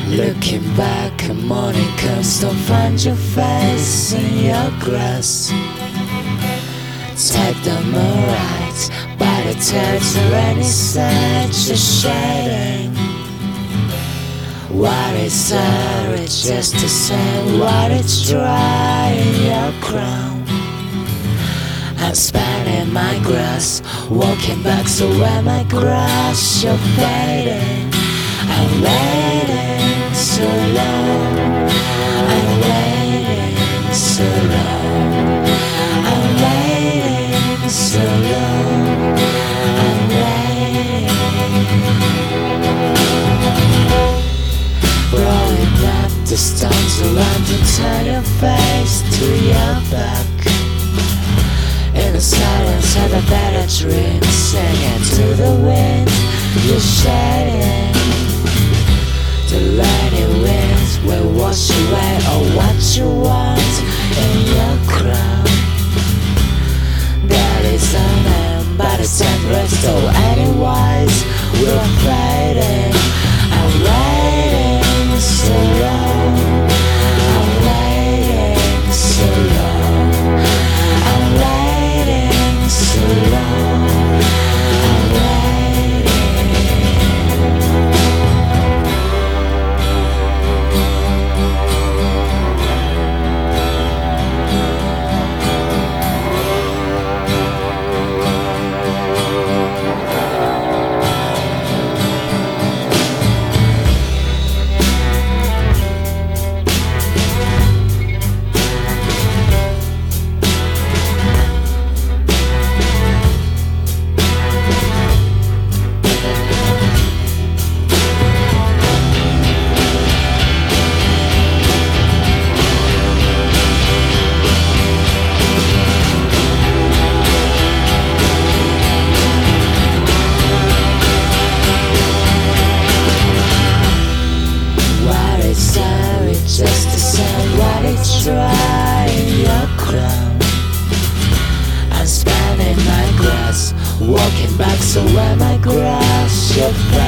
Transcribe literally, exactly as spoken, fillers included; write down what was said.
Looking back, and morning comes, don't find your face in your grass. Take the moonlight by the tears, rainy such a shading. What is there? It's just the same. What it's dry in your crown. I'm spanning my grass, walking back, so when my grass you're fading. I'm waiting so long, I'm waiting so long, I'm waiting so long, I'm waiting. Rolling up the stones around and turn your face to your back. In the silence of a better dream, singing to the wind, you're shedding. The rainy winds will wash away all what you want in your crown. There is a man, but it's endless, so anyways, we're fading. I'm waiting so long, I'm waiting so long, I'm waiting so long, I'm waiting. Just the same, what it's dry in your crown. I'm spanning my grass, walking back, so when my grass you're